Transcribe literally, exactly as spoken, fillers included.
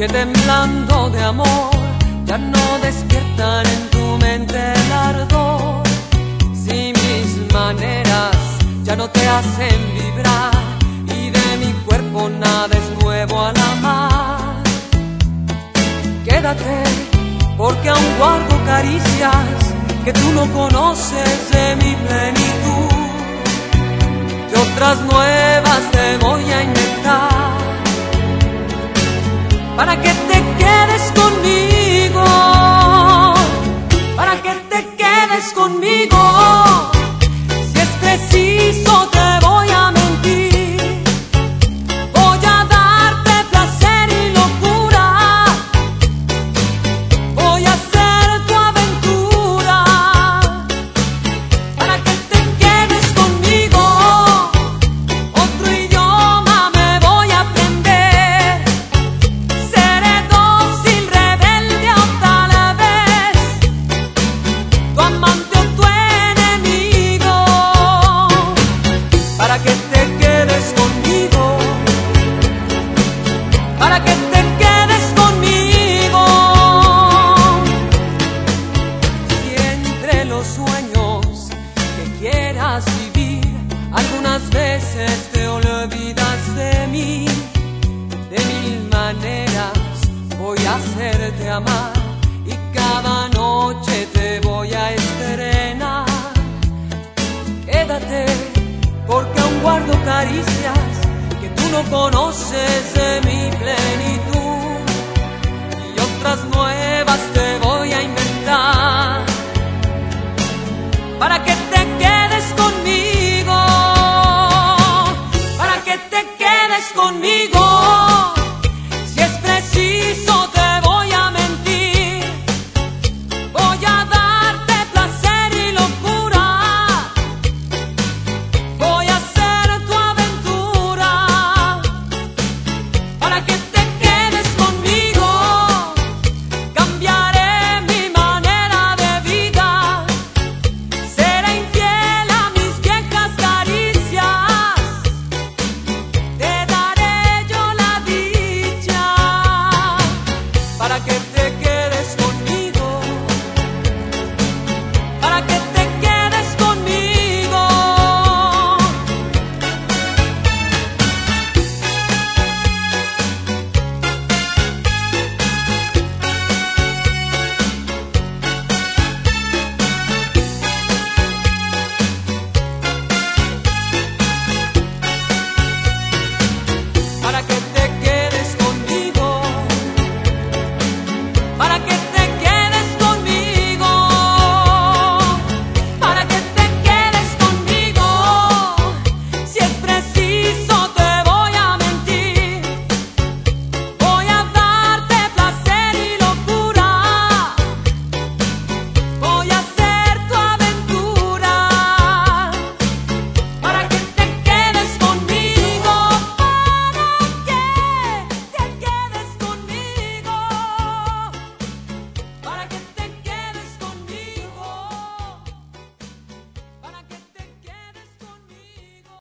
que temblando de amor ya no despiertan en tu mente el ardor. Si mis maneras ya no te hacen vibrar y de mi cuerpo nada es nuevo al amar, quédate porque aún guardo caricias que tú no conoces de mi plenitud. Y otras nuevas te voy a inventar para que te quedes conmigo, para que te quedes conmigo. Si es preciso te voy a mentir, voy a darte placer y locura, voy a ser tu aventura, para que te quedes conmigo. Otro idioma me voy a aprender, seré dócil, rebelde o tal vez tu amante o tu enemigo, para que te quedes conmigo, para que te quedes conmigo. Y entre los sueños que quieras vivir, algunas veces te olvidas de mí. De mil maneras voy a hacerte amar y cada noche te voy a estrenar. Quédate porque aún guardo caricias que tú no conoces de mi plenitud. Y otras nuevas te voy a inventar para que te quedes conmigo, para que te quedes conmigo.